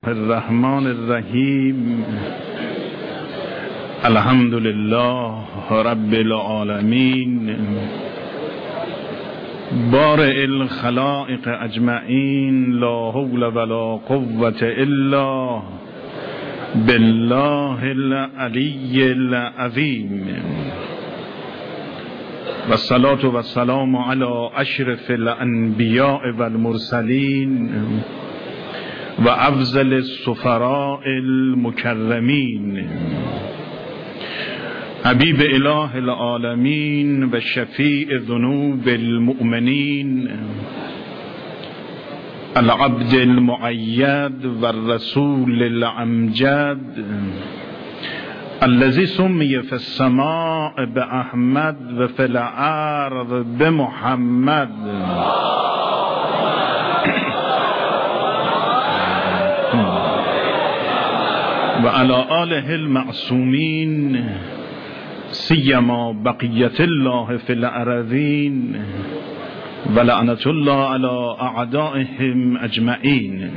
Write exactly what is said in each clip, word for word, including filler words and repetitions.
الرحمن الرحیم. الحمد لله رب العالمین، بارئ الخلائق اجمعین، لا حول ولا قوة الا بالله العلی العظیم. و الصلاة و السلام علی اشرف الانبیاء و المرسلین و افضل السفراء المکرمین، حبیب اله العالمین و شفیع ذنوب المؤمنین، العبد المؤید و الرسول الامجد، الذي سمي في السماء بأحمد و في الارض بمحمد، و علی آله المعصومین، سیما بقیت الله فی الارضین، و لعنت الله علی اعدائهم اجمعین.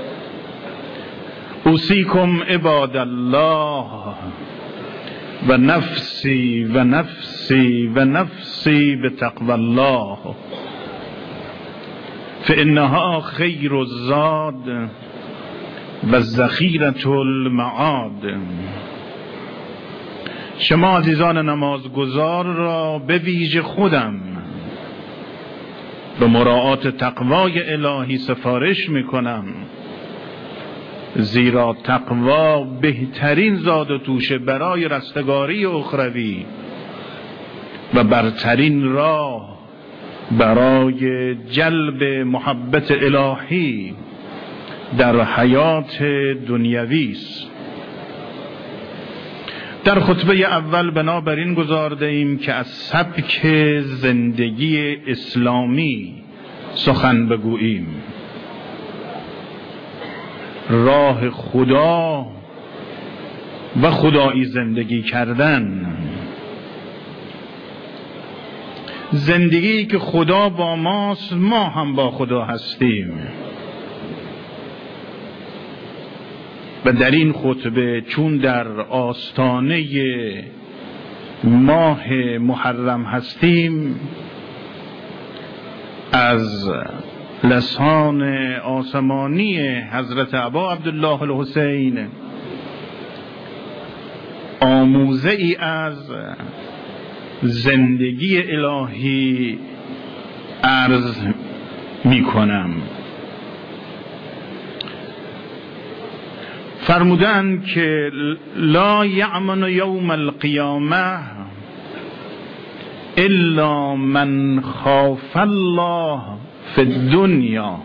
اوصیکم عباد الله و نفسی و نفسی و نفسی بتقوی الله، فانها خیر الزاد و ذخیرة المعاد. شما عزیزان نمازگزار را به ویژه خودم به مراعات تقوای الهی سفارش میکنم، زیرا تقوا بهترین زاد و توشه برای رستگاری اخروی و برترین راه برای جلب محبت الهی در حیات دنیوی است. در خطبه اول بنابراین گذارده ایم که از سبک زندگی اسلامی سخن بگوییم. راه خدا و خدایی زندگی کردن، زندگی که خدا با ماست، ما هم با خدا هستیم. و در این خطبه چون در آستانه ماه محرم هستیم، از لسان آسمانی حضرت ابا عبدالله الحسین آموزه ای از زندگی الهی عرض می کنم. فرمودند که لا یأمن یوم القیامه الا من خاف الله فی الدنیا،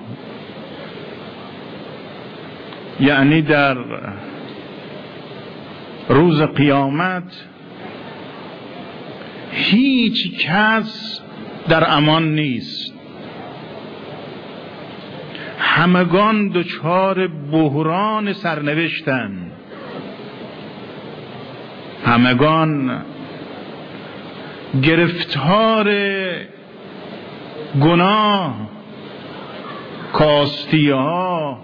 یعنی در روز قیامت هیچ کس در امان نیست. همگان دچار بحران سرنوشتن، همگان گرفتار گناه، کاستیه ها،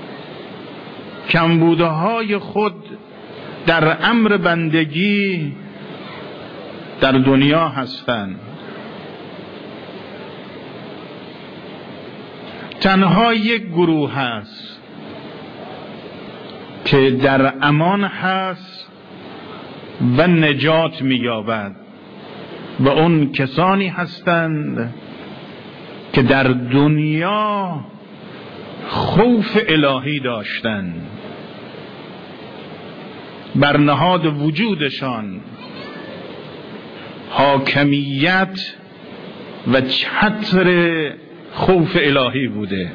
کمبوده های خود در امر بندگی در دنیا هستند. تنها یک گروه هست که در امان هست و نجات می‌یابد، و اون کسانی هستند که در دنیا خوف الهی داشتند، بر نهاد وجودشان حاکمیت و چتر خوف الهی بوده.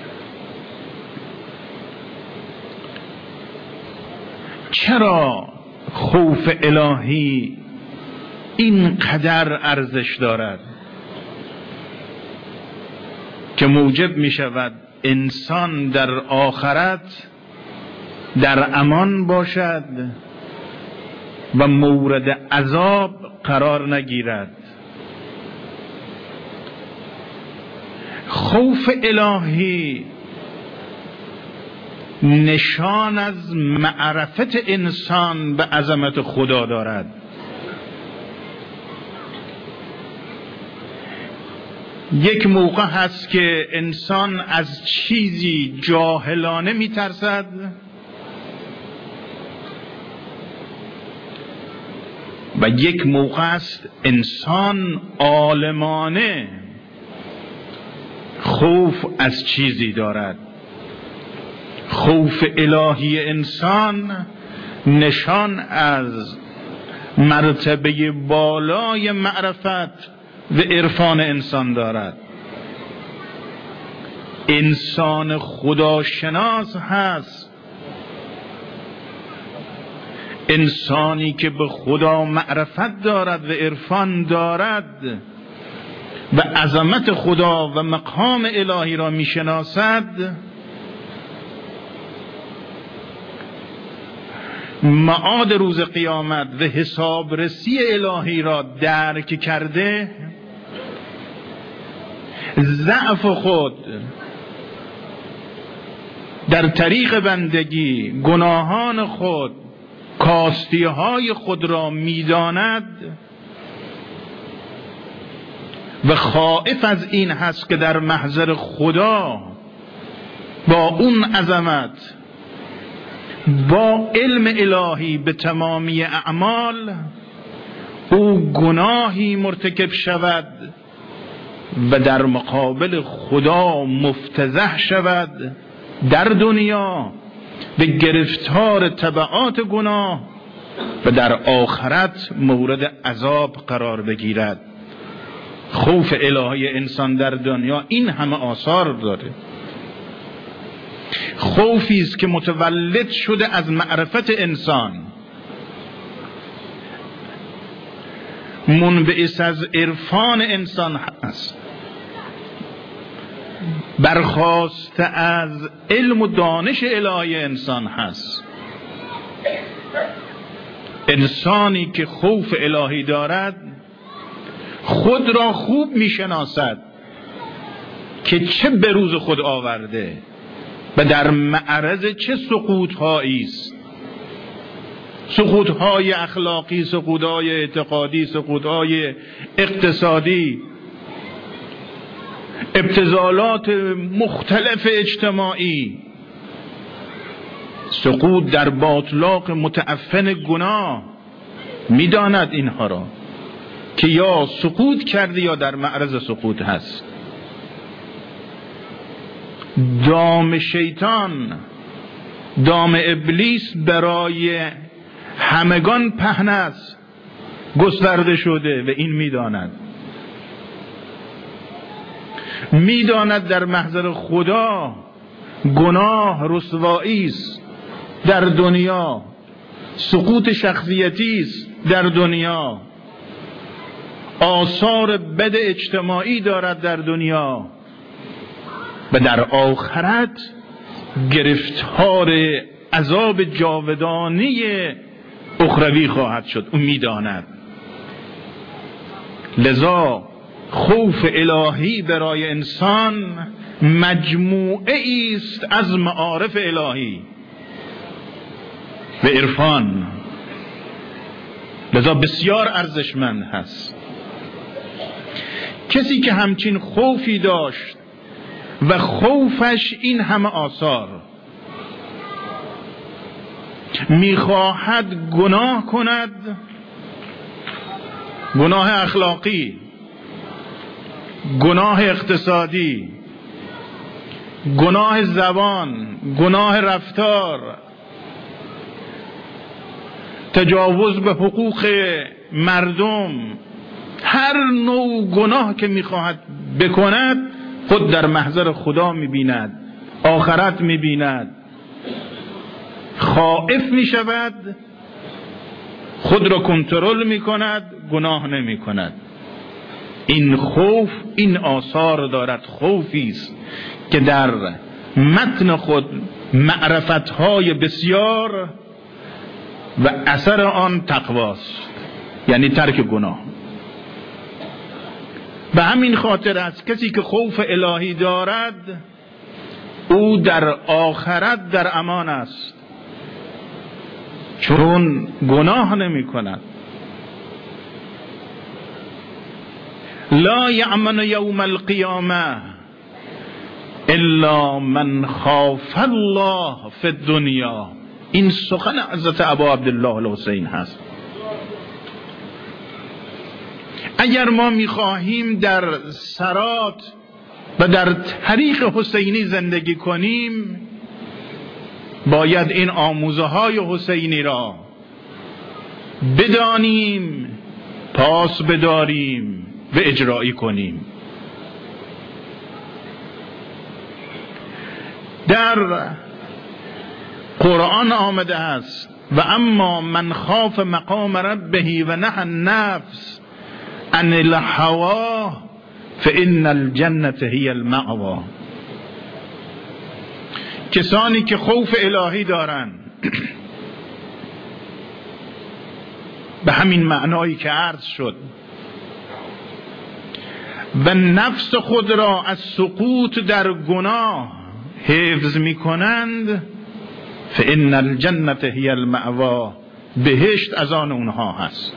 چرا خوف الهی اینقدر ارزش دارد که موجب می شود انسان در آخرت در امان باشد و مورد عذاب قرار نگیرد؟ خوف الهی نشان از معرفت انسان به عظمت خدا دارد. یک موقع هست که انسان از چیزی جاهلانه میترسد و یک موقع است انسان عالمانه خوف از چیزی دارد. خوف الهی انسان نشان از مرتبه بالای معرفت و عرفان انسان دارد. انسان خداشناس هست انسانی که به خدا معرفت دارد و عرفان دارد و عظمت خدا و مقام الهی را میشناسد، معاد روز قیامت و حسابرسی الهی را درک کرده، ضعف خود در طریق بندگی، گناهان خود، کاستی‌های خود را می‌داند و خائف از این هست که در محضر خدا با اون عظمت، با علم الهی به تمامی اعمال او گناهی مرتکب شود و در مقابل خدا مفتضح شود در دنیا به گرفتار تبعات گناه و در آخرت مورد عذاب قرار بگیرد. خوف الهی انسان در دنیا این همه آثار داره. خوفی است که متولد شده از معرفت انسان، منبعث از عرفان انسان هست، برخاسته از علم و دانش الهی انسان هست. انسانی که خوف الهی دارد خود را خوب میشناسد که چه به روز خود آورده و در معرض چه سقوط‌هایی است. سقوط‌های اخلاقی، سقوط‌های اعتقادی، سقوط‌های اقتصادی، ابتذالات مختلف اجتماعی، سقوط در باطلاق متعفن گناه. میداند اینها را که یا سقوط کرده یا در معرض سقوط هست. دام شیطان، دام ابلیس برای همگان پهن است، گسترده شده و این میداند. میداند در محضر خدا گناه رسوایی است در دنیا، سقوط شخصیتی است در دنیا، آثار بد اجتماعی دارد در دنیا و در آخرت گرفتار عذاب جاودانی اخروی خواهد شد. او میداند. لذا خوف الهی برای انسان مجموعه است از معارف الهی و عرفان، لذا بسیار ارزشمند هست. کسی که همچین خوفی داشت و خوفش این همه آثار، میخواهد گناه کند، گناه اخلاقی، گناه اقتصادی، گناه زبان، گناه رفتار، تجاوز به حقوق مردم، هر نوع گناه که میخواهد بکند خود در محضر خدا میبیند، آخرت میبیند، خائف میشود، خود را کنترل میکند، گناه نمیکند. این خوف این آثار دارد. خوفی است که در متن خود معرفتهای بسیار و اثر آن تقواست، یعنی ترک گناه. به همین خاطر است کسی که خوف الهی دارد او در آخرت در امان است، چون گناه نمی کند. لا یأمن یوم القیامه الا من خاف الله فی الدنیا. این سخن حضرت ابا عبدالله الحسین هست. اگر ما میخواهیم در سرات و در طریق حسینی زندگی کنیم، باید این آموزه های حسینی را بدانیم، پاس بداریم و اجرایی کنیم. در قرآن آمده است و اما من خاف مقام ربه و نهى النفس عن الهوى فإن الجنة هي المأوى. کسانی که خوف الهی دارند به همین معنایی که عرض شد و نفس خود را از سقوط در گناه حفظ می کنند، فإن الجنة هي المأوى، بهشت از آن اونها هست.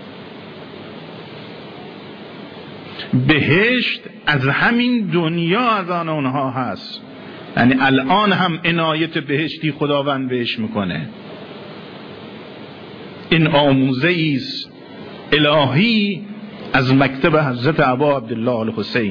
بهشت از همین دنیا از آن اونها هست. یعنی الان هم عنایت بهشتی خداوند بهش میکنه. این آموزه ایست الهی از مکتب حضرت ابا عبدالله الحسین.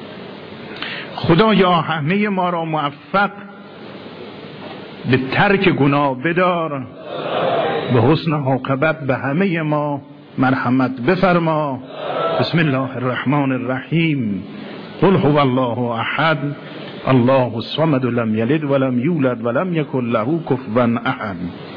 خدایا همه ما را موفق به ترک گناه بدار، به حسن عاقبت به همه ما مرحمت بفرما. بسم الله الرحمن الرحیم. قل هو الله احد الله الصمد لم یلد ولم یولد ولم یکن له کفوا احد.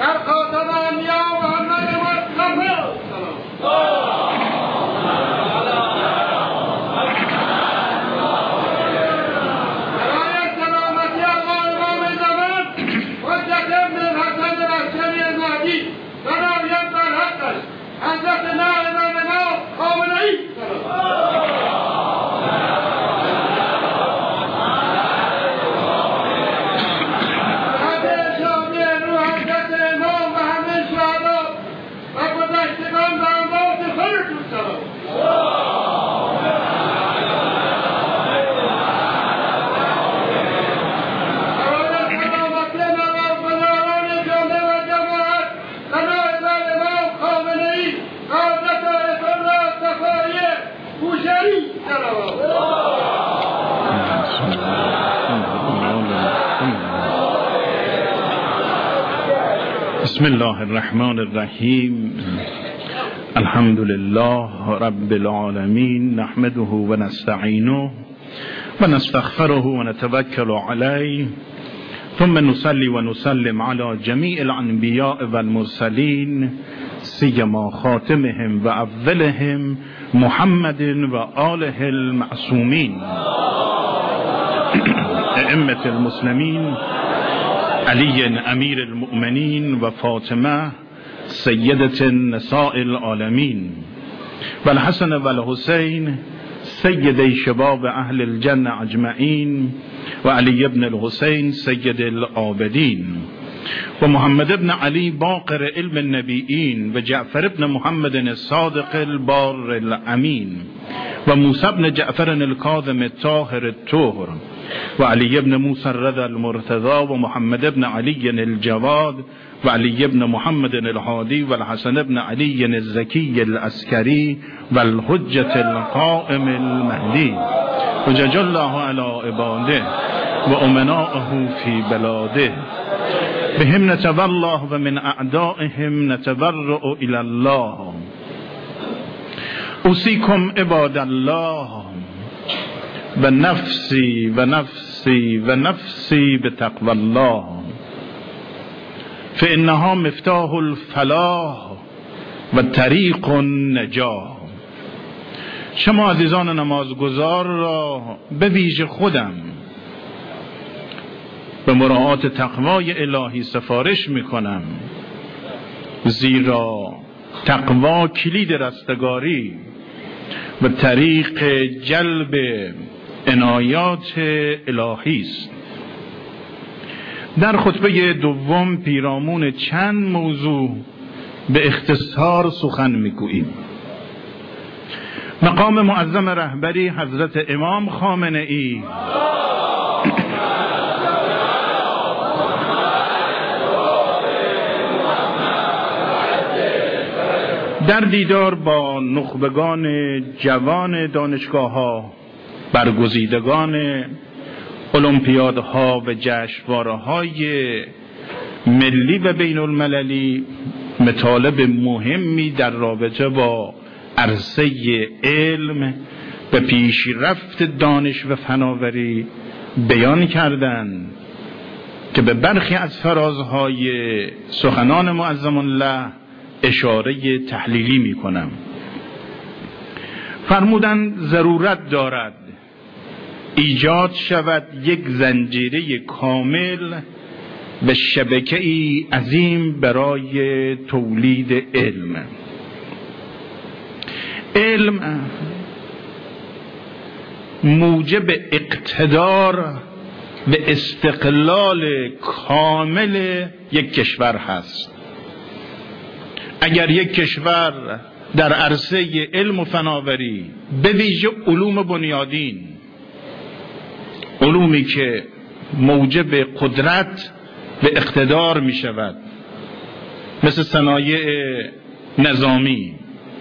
بسم الله الرحمن الرحیم. الحمد لله رب العالمین، نحمده و نستعینه و نستغفره و نتوکل علیه، ثم نصلی و نسلم علی جمیع الانبیاء و المرسلین، سیما خاتمهم و اولهم محمد و آله المعصومین، ائمة المسلمین، علی امیر المؤمنین و فاطمه سیدة نساء العالمین و الحسن و الحسین سیدی شباب اهل الجنه اجمعین و علی ابن الحسین سید العابدین و محمد ابن علی باقر علم النبیین و جعفر ابن محمد الصادق البار الامین و موسی ابن جعفر الکاظم الطاهر الطهر و علی ابن موسی الرضا المرتضی و محمد ابن علی الجواد و علی ابن محمد الهادی و الحسن ابن علی الزکی العسکری و الحجة القائم المهدی و جج الله علی عباده و امنائه فی بلاده بهم نتولى و من اعدائهم نتبرأ الی الله. اوصیکم عباد الله و نفسی و نفسی و نفسی بتقوی الله فانها مفتاح الفلاح و طریق النجاح. شما عزیزان نمازگزار را به ویژه خودم به مراعات تقوای الهی سفارش میکنم، زیرا تقوا کلید رستگاری و طریق جلب عنایات الهی است. در خطبه دوم پیرامون چند موضوع به اختصار سخن میگوییم. مقام معظم رهبری حضرت امام خامنه ای در دیدار با نخبگان جوان دانشگاه‌ها، برگزیدگان المپیادها و جشنواره‌های ملی و بین المللی مطالب مهمی در رابطه با عرصه علم و پیشرفت دانش و فناوری بیان کردند که به برخی از فرازهای سخنان معظم الله اشاره تحلیلی می کنم. فرمودند ضرورت دارد ایجاد شود یک زنجیره کامل و شبکه‌ای عظیم برای تولید علم. علم موجب اقتدار و استقلال کامل یک کشور هست. اگر یک کشور در عرصه علم و فناوری، به ویژه علوم بنیادین، علومی که موجب قدرت و اقتدار می شود، مثل صنایع نظامی،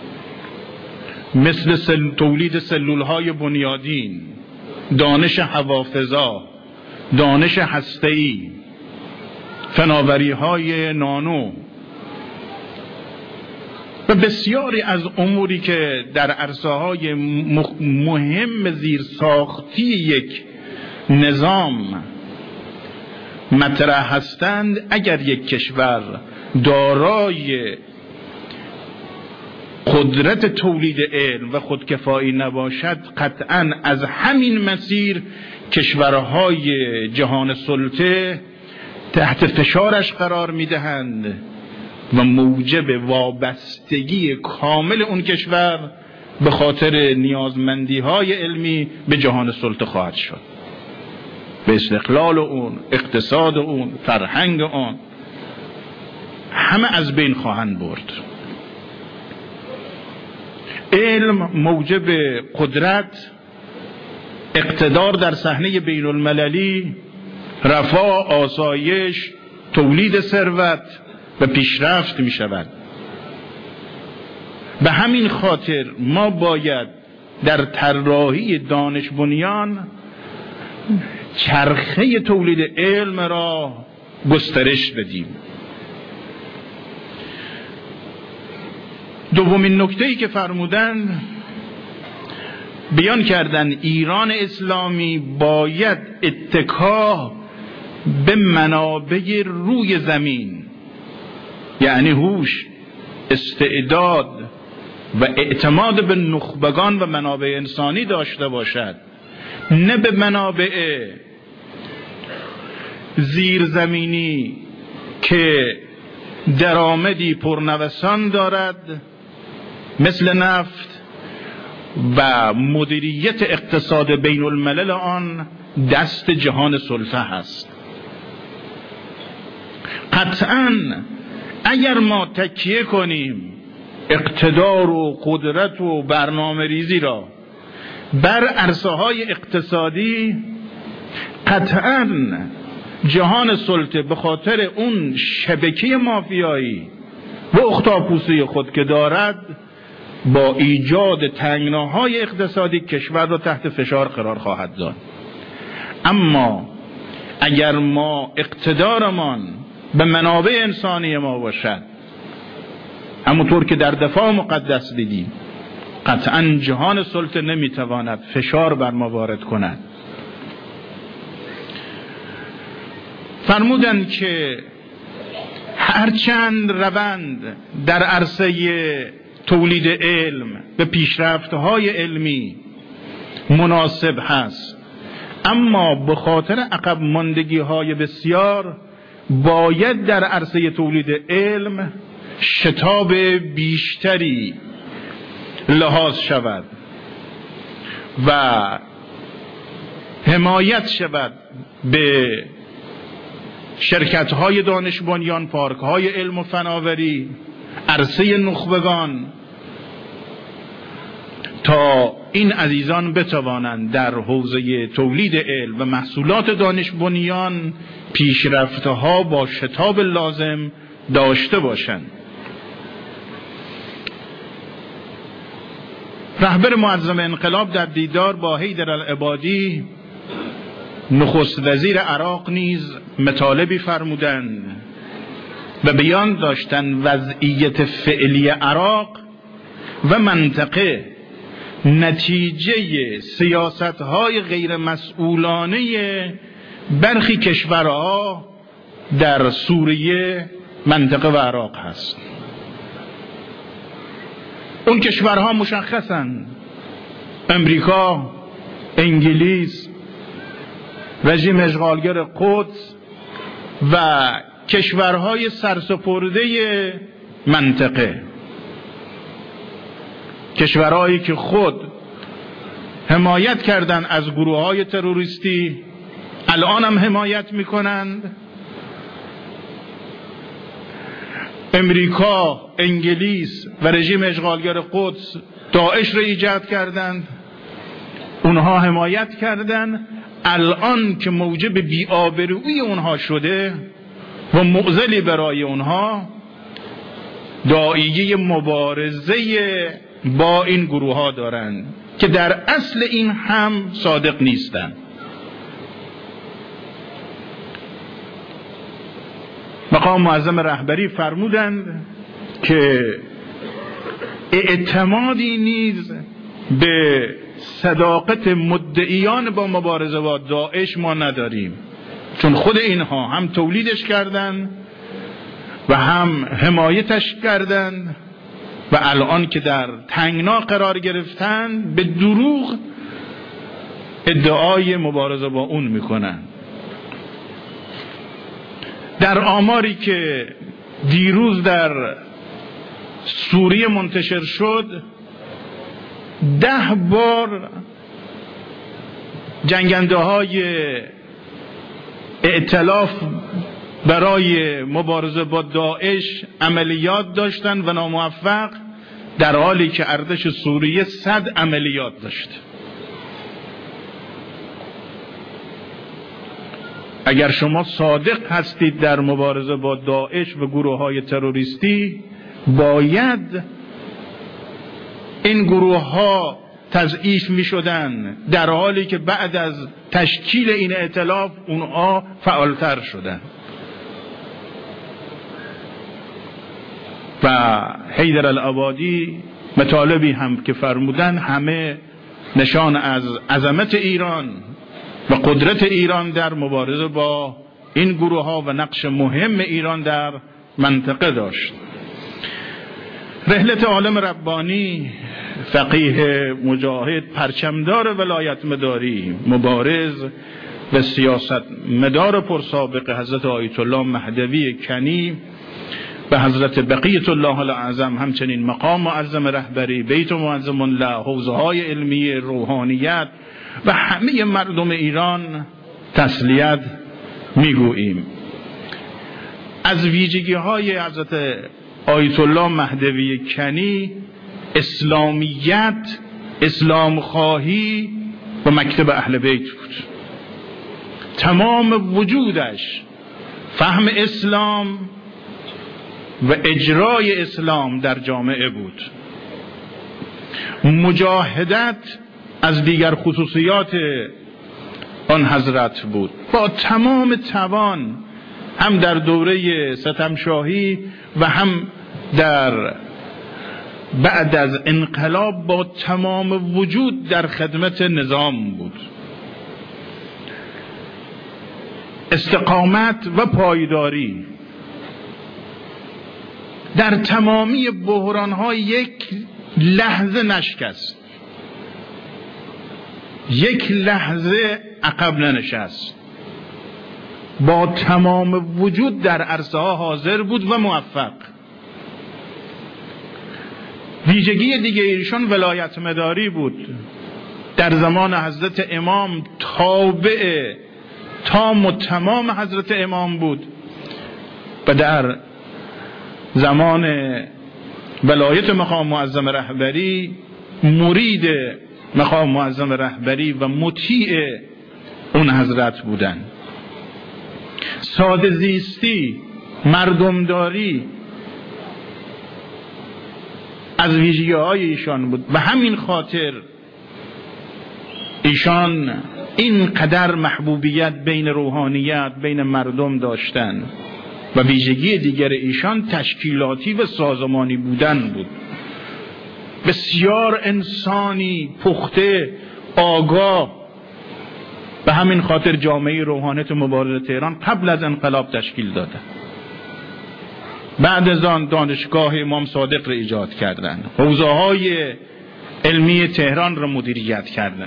مثل سل... تولید سلولهای بنیادین، دانش هوافضا، دانش هسته‌ای، فناوری‌های نانو و بسیاری از اموری که در عرصه‌های مهم زیرساختی یک نظام مطرح هستند. اگر یک کشور دارای قدرت تولید علم و خودکفایی نباشد، قطعاً از همین مسیر کشورهای جهان سلطه تحت فشارش قرار میدهند و موجب وابستگی کامل اون کشور به خاطر نیازمندی های علمی به جهان سلطه خواهد شد. به استقلال اون، اقتصاد اون، فرهنگ اون، همه از بین خواهند برد. علم موجب قدرت، اقتدار در صحنه بین المللی، رفاه، آسایش، تولید ثروت و پیشرفت می شود. به همین خاطر ما باید در طراحی دانش بنیان چرخه تولید علم را گسترش بدیم. دومین نکته‌ای که فرمودند، بیان کردن ایران اسلامی باید اتکا به منابع روی زمین، یعنی هوش، استعداد و اعتماد به نخبگان و منابع انسانی داشته باشد، نه به منابع زیرزمینی که درآمدی پرنوسان دارد مثل نفت و مدیریت اقتصاد بین الملل آن دست جهان سلطه هست. قطعاً اگر ما تکیه کنیم اقتدار و قدرت و برنامه ریزی را بر عرصه های اقتصادی، قطعاً جهان سلطه به خاطر اون شبکه مافیایی و اختاپوسی خود که دارد، با ایجاد تنگناهای اقتصادی کشور را تحت فشار قرار خواهد داد. اما اگر ما اقتدارمان به منابع انسانی ما باشد، همونطور که در دفاع مقدس دیدیم، قطعاً جهان سلطه نمیتواند فشار بر ما وارد کند. فرمودند که هرچند روند در عرصه تولید علم و پیشرفت‌های علمی مناسب هست، اما به خاطر عقب ماندگی‌های بسیار باید در عرصه تولید علم شتاب بیشتری لحاظ شود و حمایت شود به شرکت‌های دانش بنیان، پارک‌های علم و فناوری، عرصه نخبگان، تا این عزیزان بتوانند در حوزه تولید علم و محصولات دانش بنیان پیشرفت‌ها با شتاب لازم داشته باشند. رهبر معظم انقلاب در دیدار با حیدرالعبادی نخست وزیر عراق نیز مطالبی فرمودند و بیان داشتند وضعیت فعلی عراق و منطقه نتیجه سیاست‌های غیر مسئولانه برخی کشورها در سوریه، منطقه و عراق هست. اون کشورها مشخصن: امریکا، انگلیس، رژیم اشغالگر قدس و کشورهای سرسپرده منطقه، کشورهایی که خود حمایت کردند از گروه‌های تروریستی، الان هم حمایت میکنند. امریکا، انگلیس و رژیم اشغالگر قدس داعش را ایجاد کردند، اونها حمایت کردند. الان که موجب بی‌آبرویی اونها شده و معضلی برای اونها، داعیه مبارزه با این گروه ها دارند که در اصل این هم صادق نیستند. مقام معظم رهبری فرمودند که اعتمادی نیز به صداقت مدعیان با مبارزه با داعش ما نداریم، چون خود اینها هم تولیدش کردند و هم حمایتش کردند و الان که در تنگنا قرار گرفتن به دروغ ادعای مبارزه با اون میکنن. در آماری که دیروز در سوریه منتشر شد، ده بار جنگنده های ائتلاف برای مبارزه با داعش عملیات داشتن و ناموفق، در حالی که ارتش سوریه صد عملیات داشت. اگر شما صادق هستید در مبارزه با داعش و گروه های تروریستی، باید این گروه ها تضعیف می شدن، در حالی که بعد از تشکیل این ائتلاف اونها فعالتر شدن. و حیدرالعبادی مطالبی هم که فرمودن همه نشان از عظمت ایران و قدرت ایران در مبارزه با این گروه ها و نقش مهم ایران در منطقه داشت. رحلت عالم ربانی، فقیه مجاهد، پرچمدار ولایت مداری، مبارز و سیاست مدار پرسابق حضرت آیت الله مهدوی کنی و حضرت بقیت الله الاعظم، همچنین مقام معظم رهبری، بیت معظم الله، حوزه های علمی، روحانیت و همه مردم ایران تسلیت میگوییم. از ویژگی های حضرت آیت الله مهدوی کنی اسلامیت، اسلام خواهی و مکتب اهل بیت بود. تمام وجودش فهم اسلام و اجرای اسلام در جامعه بود. مجاهدت از دیگر خصوصیات آن حضرت بود. با تمام توان هم در دوره ستمشاهی و هم در بعد از انقلاب با تمام وجود در خدمت نظام بود. استقامت و پایداری در تمامی بحران‌ها یک لحظه نشکست، یک لحظه عقب ننشست، با تمام وجود در عرصه ها حاضر بود و موفق. ویژگی دیگه ایشان ولایت مداری بود. در زمان حضرت امام تابع تام و تمام حضرت امام بود و در زمان ولایت مقام معظم رهبری مرید مقام معظم رهبری و مطیع اون حضرت بودن. ساده زیستی، مردمداری از ویژگی های ایشان بود و همین خاطر ایشان اینقدر محبوبیت بین روحانیت بین مردم داشتن و ویژگی دیگر ایشان تشکیلاتی و سازمانی بودن بود. بسیار انسانی پخته، آگاه. به همین خاطر جامعه روحانیت مبارز تهران قبل از انقلاب تشکیل دادن. بعد از آن دانشگاه امام صادق را ایجاد کردند، حوزه‌های علمی تهران را مدیریت کردند.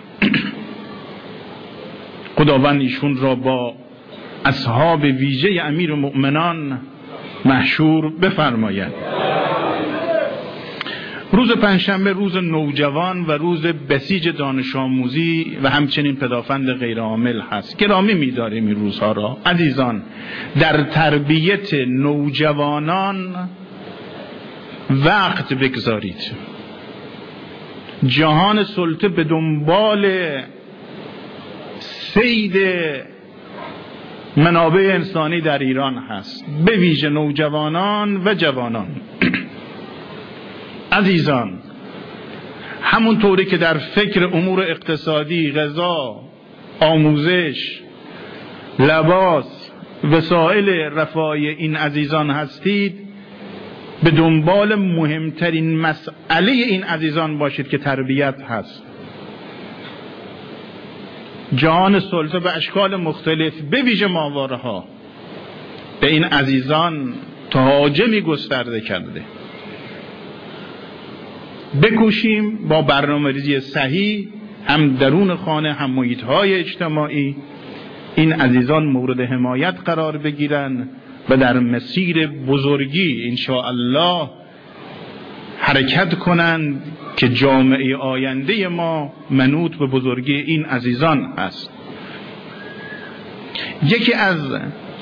خداوند ایشون را با اصحاب ویژه امیر مؤمنان محشور بفرماید. روز پنجشنبه روز نوجوان و روز بسیج دانش آموزی و همچنین پدافند غیر عامل هست. گرامی می‌داریم این روزها را. عزیزان، در تربیت نوجوانان وقت بگذارید. جهان سلطه به دنبال صید منابع انسانی در ایران هست، به ویژه نوجوانان و جوانان. عزیزان، همونطوری که در فکر امور اقتصادی، غذا، آموزش، لباس، وسایل رفاهی این عزیزان هستید، به دنبال مهمترین مسئله این عزیزان باشید که تربیت هست. جهان سلطه به اشکال مختلف به ویژه ماواره ها به این عزیزان تهاجمی گسترده کرده. بکوشیم با برنامه‌ریزی صحیح هم درون خانه هم محیط‌های اجتماعی این عزیزان مورد حمایت قرار بگیرن و در مسیر بزرگی انشاءالله حرکت کنند که جامعه آینده ما منوط به بزرگی این عزیزان است. یکی از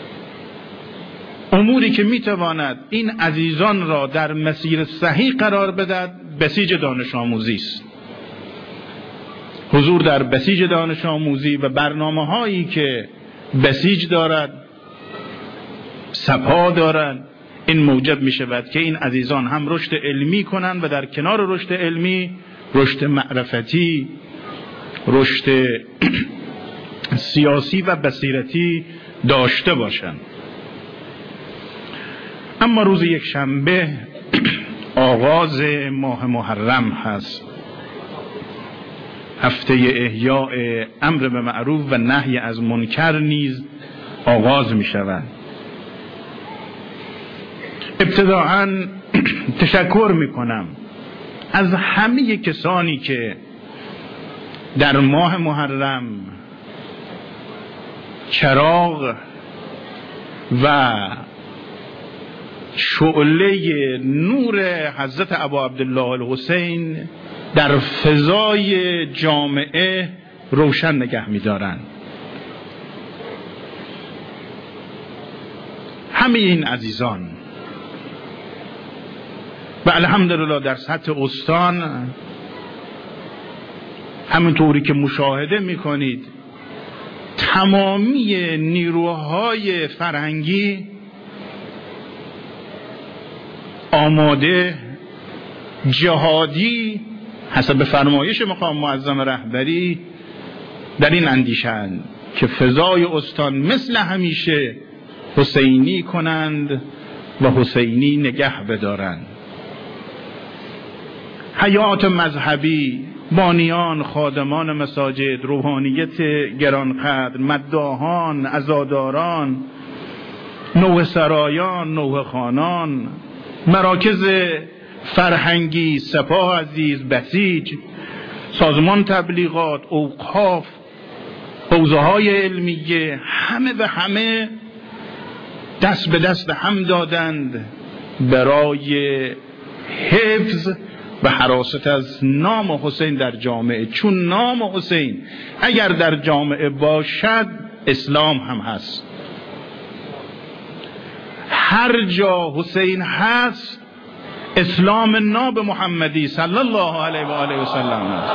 اموری که میتواند این عزیزان را در مسیر صحیح قرار بدهد بسیج دانش آموزی است. حضور در بسیج دانش آموزی و برنامه هایی که بسیج دارد، سپاه دارد، این موجب می شود که این عزیزان هم رشد علمی کنند و در کنار رشد علمی رشد معرفتی، رشد سیاسی و بصیرتی داشته باشند. اما روز یک شنبه آغاز ماه محرم هست، هفته احیاء امر به معروف و نهی از منکر نیز آغاز می شود. ابتداعاً تشکر می کنم از همه کسانی که در ماه محرم چراغ و شعله نور حضرت ابا عبدالله الحسین در فضای جامعه روشن نگه می دارند. همه این عزیزان و الحمدلله در سطح استان همونطوری که مشاهده می کنید تمامی نیروهای فرهنگی آماده، جهادی حسب فرمایش مقام معظم رهبری در این اندیشند که فضای استان مثل همیشه حسینی کنند و حسینی نگه بدارند. حیات مذهبی، بانیان، خادمان مساجد، روحانیت گرانقدر، مداحان، عزاداران، نوح سرایان، نوح خانان، مراکز فرهنگی، سپاه عزیز، بسیج، سازمان تبلیغات، اوقاف، حوزه های علمیه، همه و همه دست به دست هم دادند برای حفظ و حراست از نام حسین در جامعه. چون نام حسین اگر در جامعه باشد اسلام هم هست. هر جا حسین هست اسلام ناب محمدی صلی الله علیه و آله و سلم هست.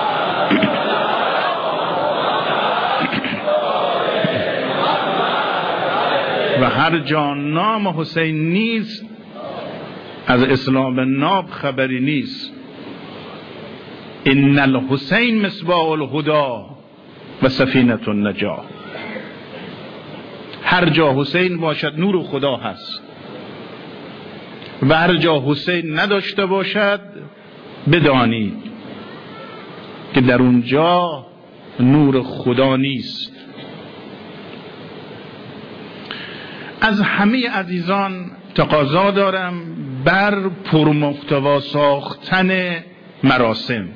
و هر جا نام حسین نیست از اسلام ناب خبری نیست. ان الحسین مصباح الهدی و سفینة النجاة. هر جا حسین باشد نور خدا هست و هر جا حسین نداشته باشد بدانید که در اونجا نور خدا نیست. از همه عزیزان تقاضا دارم بر پرمحتوا ساختن مراسم.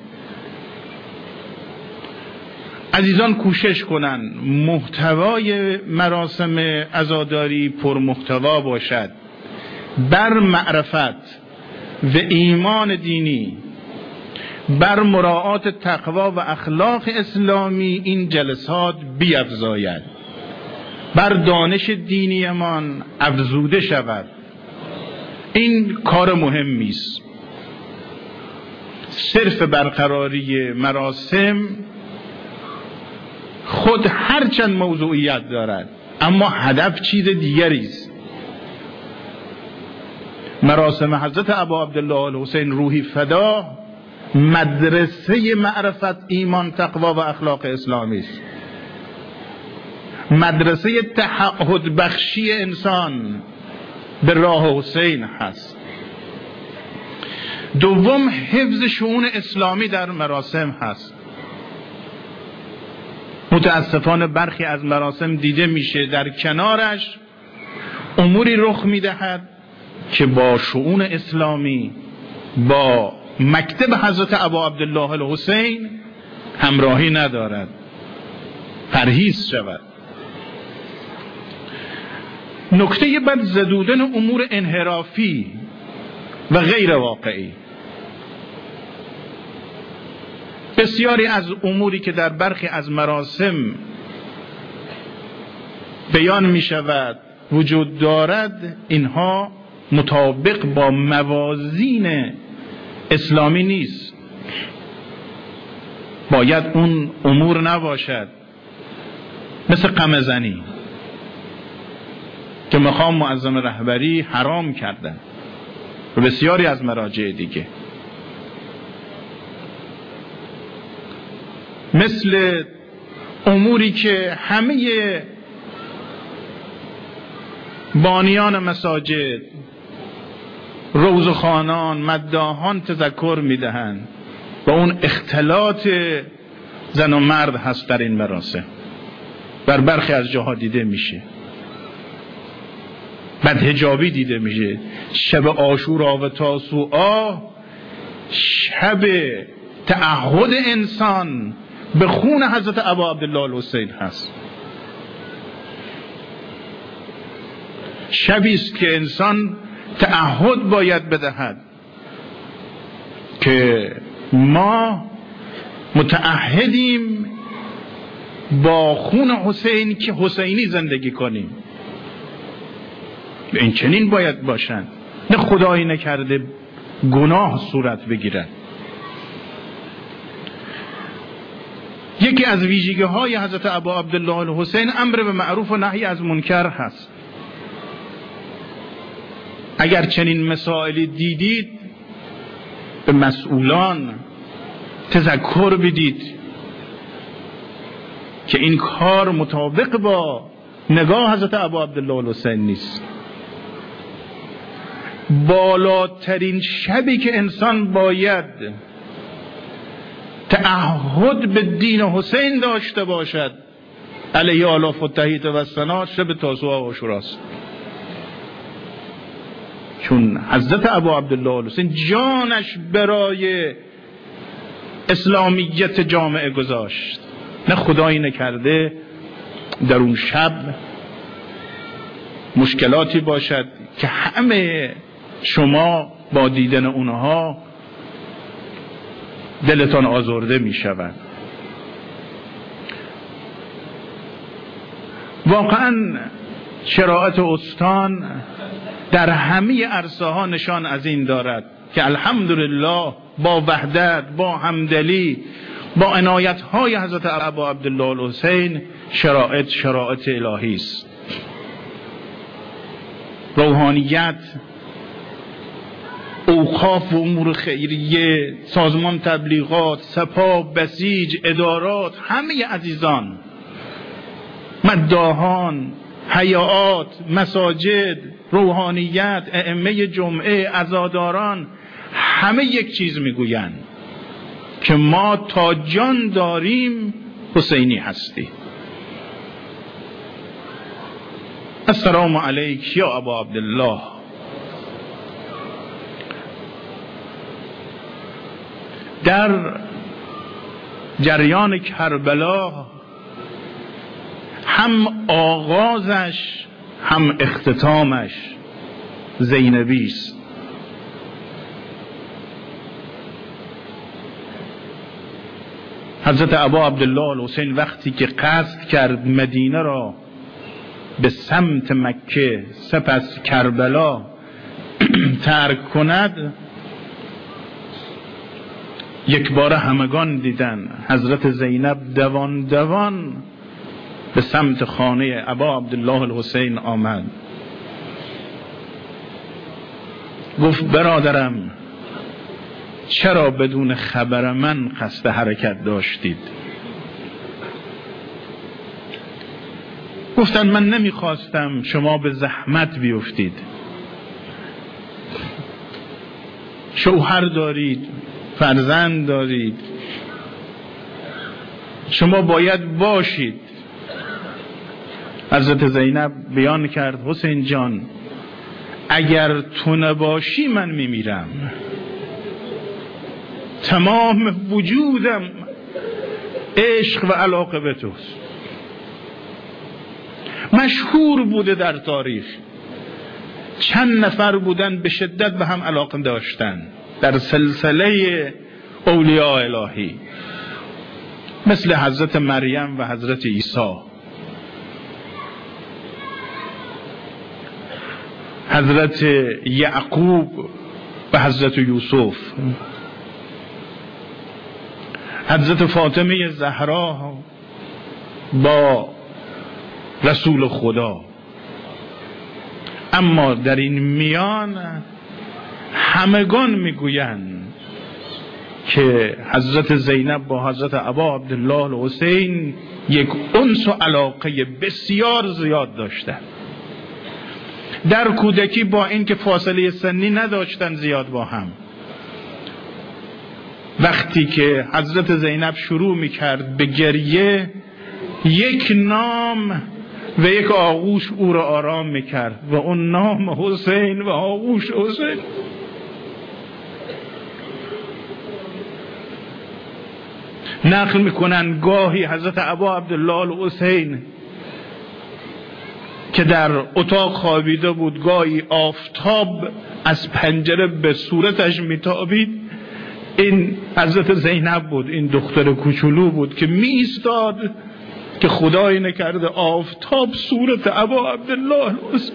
عزیزان کوشش کنن محتوای مراسم عزاداری پرمحتوا باشد، بر معرفت و ایمان دینی، بر مراعات تقوا و اخلاق اسلامی این جلسات بیفزاید، بر دانش دینیمان افزوده شود. این کار مهمی است. صرف برقراری مراسم خود هرچند موضوعیت دارد اما هدف چیز دیگری است. مراسم حضرت ابا عبدالله الحسین روحی فدا مدرسه معرفت، ایمان، تقوا و اخلاق اسلامی است. مدرسه تعهد بخشی انسان به راه حسین هست. دوم حفظ شؤون اسلامی در مراسم هست. متاسفانه برخی از مراسم دیده میشه در کنارش اموری رخ میدهد که با شؤون اسلامی، با مکتب حضرت ابا عبدالله الحسین همراهی ندارد. پرهیز شود. نکته بعد زدودن امور انحرافی و غیر واقعی. بسیاری از اموری که در برخی از مراسم بیان می شود وجود دارد، اینها مطابق با موازین اسلامی نیست. باید اون امور نباشد. مثل قمه‌زنی که مقام معظم رهبری حرام کردن و بسیاری از مراجع دیگه. مثل اموری که همه بانیان مساجد، روزخوانان، مداحان تذکر میدهند و اون اختلاط زن و مرد هست در این مراسم. بر برخی از جاها دیده میشه. بدحجابی دیده میشه. شب عاشورا و تاسوعا شب تعهد انسان به خون حضرت ابا عبدالله الحسین هست. شبی است که انسان تعهد باید بدهد که ما متعهدیم با خون حسین که حسینی زندگی کنیم. این چنین باید باشند، نه خدایی نکرده گناه صورت بگیرد. یکی از ویژگی های حضرت ابا عبدالله الحسین امر به معروف و نهی از منکر هست. اگر چنین مسائلی دیدید به مسئولان تذکر بدید که این کار مطابق با نگاه حضرت ابا عبدالله الحسین نیست. بالاترین شبی که انسان باید تعهد به دین حسین داشته باشد علیه آلاف و تحیط و سنا شب تاسوعا و عاشوراست. چون حضرت ابا عبدالله الحسین جانش برای اسلامیت جامعه گذاشت، نه خدایی نکرده در اون شب مشکلاتی باشد که همه شما با دیدن اونها دلتان آزرده می شود. واقعا شراعت استان در همه عرصه ها نشان از این دارد که الحمدلله با وحدت، با همدلی، با عنایت های حضرت ابا عبدالله الحسین شرایط شرایط الهی است. روحانیت، اوقاف و امور خیریه، سازمان تبلیغات، سپاه، بسیج، ادارات، همه عزیزان، مداحان، حیات، مساجد، روحانیت، ائمه جمعه، عزاداران، همه یک چیز میگویند که ما تا جان داریم حسینی هستی. السلام علیک یا ابا عبدالله. در جریان کربلا هم آغازش هم اختتامش زینبی است. حضرت ابا عبدالله الحسین وقتی که قصد کرد مدینه را به سمت مکه سپس کربلا ترک کند، یک بار همگان دیدن حضرت زینب دوان دوان به سمت خانه ابا عبدالله الحسین آمد. گفت برادرم چرا بدون خبر من قصد حرکت داشتید؟ گفتن من نمیخواستم شما به زحمت بیفتید، شوهر دارید، فرزند دارید، شما باید باشید. حضرت زینب بیان کرد حسین جان اگر تو نباشی من میمیرم، تمام وجودم عشق و علاقه به توست. مشهور بوده در تاریخ چند نفر بودن به شدت به هم علاقه داشتن در سلسله اولیاء الهی، مثل حضرت مریم و حضرت عیسی، حضرت یعقوب و حضرت یوسف، حضرت فاطمه زهرا با رسول خدا. اما در این میان همگان میگویند که حضرت زینب با حضرت ابا عبدالله الحسین یک انس و علاقه بسیار زیاد داشتند. در کودکی با اینکه فاصله سنی نداشتن زیاد با هم، وقتی که حضرت زینب شروع میکرد به گریه، یک نام و یک آغوش او را آرام میکرد و اون نام حسین و آغوش حسین. نقل میکنن گاهی حضرت ابا عبدالله الحسین که در اتاق خوابیده بود، گاهی آفتاب از پنجره به صورتش میتابید. این حضرت زینب بود، این دختر کوچولو بود که می ایستاد که خدای نکرده آفتاب صورت ابا عبدالله الحسین.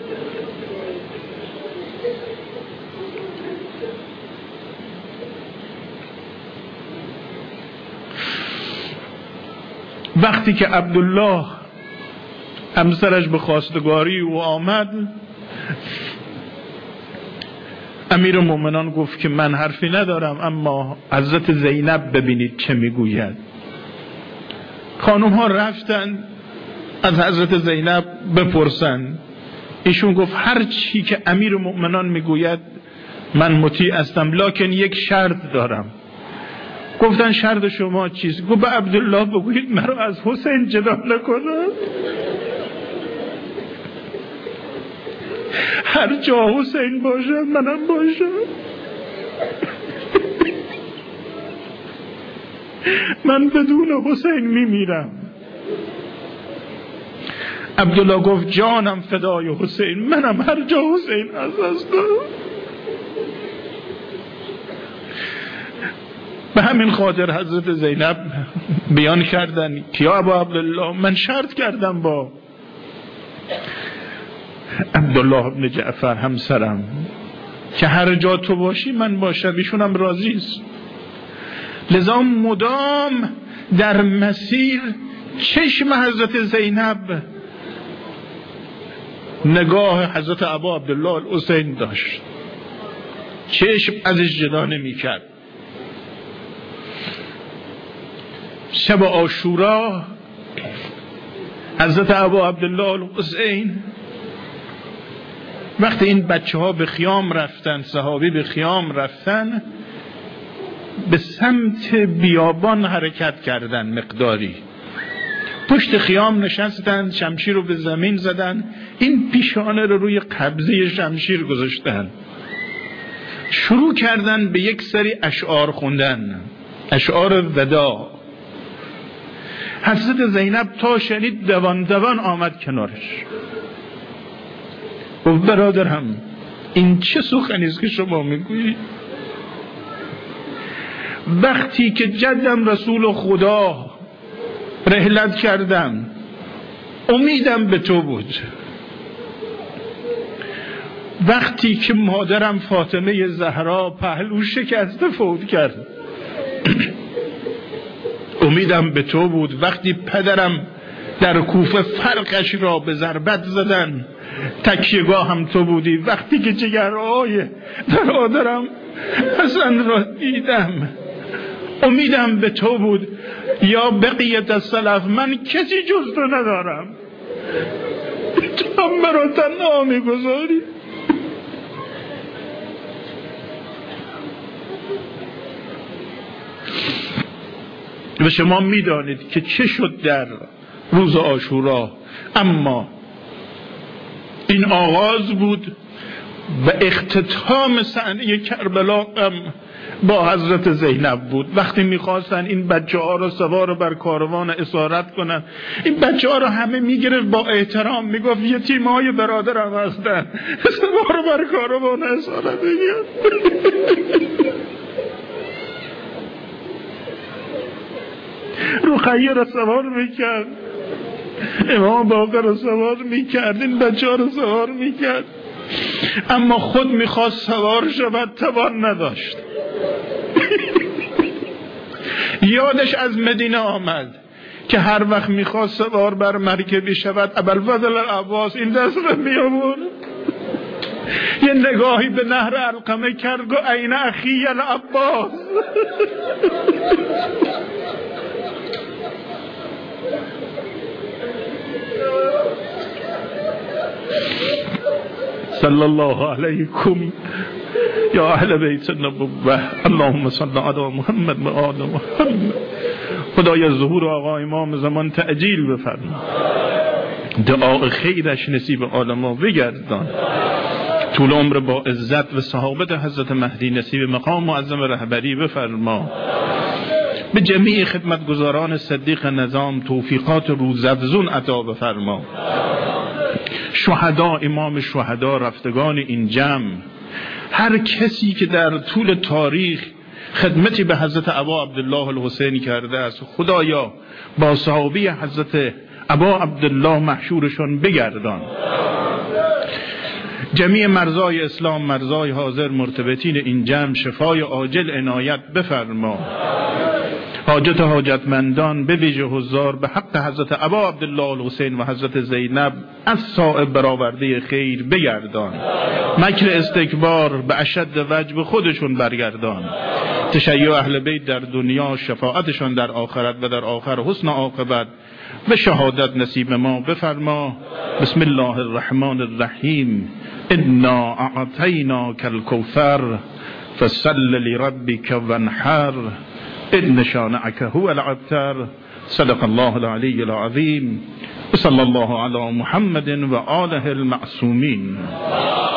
وقتی که عبدالله همسرش به خواستگاری او آمد، امیر مومنان گفت که من حرفی ندارم، اما حضرت زینب ببینید چه میگوید. خانم ها رفتن از حضرت زینب بپرسن. ایشون گفت هر چی که امیر مومنان میگوید من مطیع هستم، لکن یک شرط دارم. گفتن شرط شما چیست؟ گفت به عبدالله بگویید مرا از حسین جدا نکنه. هر جا حسین باشه منم باشم. من بدون حسین میمیرم. عبدالله گفت جانم فدای حسین، منم هر جا حسین هست. به همین خاطر حضرت زینب بیان کردن که یا ابا عبدالله من شرط کردم با عبدالله بن جعفر همسرم که هر جا تو باشی من باشم، ایشون هم راضی است. لذا مدام در مسیر چشم حضرت زینب نگاه حضرت ابا عبدالله الحسین داشت، چشم ازش جدا نمی کرد. شب عاشورا حضرت ابا عبدالله الحسین وقتی این بچه ها به خیام رفتن، صحابی به خیام رفتن، به سمت بیابان حرکت کردن، مقداری پشت خیام نشستن، شمشیر رو به زمین زدن، این پیشانه رو روی قبضه شمشیر گذاشتن، شروع کردن به یک سری اشعار خوندن، اشعار ودا. حضرت زینب تا شنید دوان دوان آمد کنارش. و برادرم این چه سخنیست که شما میگویی؟ وقتی که جدم رسول خدا رحلت کردم امیدم به تو بود، وقتی که مادرم فاطمه زهرا پهلو شکسته فوت کرد امیدم به تو بود، وقتی پدرم در کوفه فرقش را به ضربت زدن تکیهگاه هم تو بودی، وقتی که جگرهای برادرم حسن را دیدم امیدم به تو بود. یا بقیت السلف، من کسی جز تو ندارم، تو هم مرا تنها میگذاری. و شما میدانید که چه شد در روز عاشورا. اما این آغاز بود و اختتام صحنه کربلا هم با حضرت زینب بود. وقتی میخواستن این بچه ها رو سوار بر کاروان اسارت کنن، این بچه ها رو همه میگرفت با احترام میگفت یتیم های برادرم هستن، سوار بر کاروان اسارت بگید. رقیه را سوار میکرد، امام باقر را سوار میکرد، این بچه ها را سوار میکرد، اما خود میخواست سوار شود، توان نداشت. یادش از مدینه آمد که هر وقت میخواست سوار بر مرکبی شود ابوالفضل العباس این دست را میآورد، یه نگاهی به نهر علقمه کرد و عین اخی العباس. صلی الله علیکم یا اهل بیت النبوة، اللهم صل علی محمد و آل محمد. خدای ظهور آقا امام زمان تعجیل بفرما، دعا خیرش نصیب عالما بگردان، طول عمر با عزت و صحابت حضرت مهدی نصیب مقام معظم رهبری بفرما، به جمیع خدمتگزاران صدیق نظام توفیقات روزافزون عطا بفرما، شهدا، امام شهدا، رفتگان این جمع، هر کسی که در طول تاریخ خدمتی به حضرت ابا عبدالله الحسین کرده است، خدایا با صحابی حضرت ابا عبدالله محشورشان بگردان. جمیع مرزای اسلام، مرزای حاضر مرتبطین این جمع شفای عاجل عنایت بفرما، حاجت حاجتمندان به ویژه حضار به حق حضرت ابا عبدالله الحسین و حضرت زینب از صائب برآورده خیر بگردان، مکر استکبار به اشد وجه به خودشون برگردان، تشیع اهل بیت در دنیا، شفاعتشان در آخرت و در آخر حسن عاقبت و شهادت نصیب ما بفرما. بسم الله الرحمن الرحیم، انا اعطیناک الکوثر فصل لربک وانحر ان شانئک هو الابتر. صدق الله العلی العظیم. صلی الله علی محمد و آله المعصومین.